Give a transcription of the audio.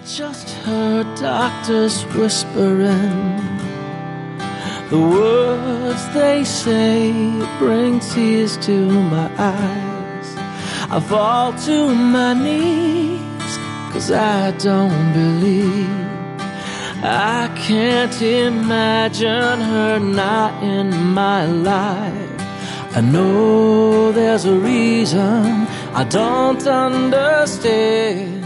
just heard doctors whispering. The words they say bring tears to my eyes. I fall to my knees, 'cause I don't believe. I can't imagine her not in my life. I know there's a reason I don't understand.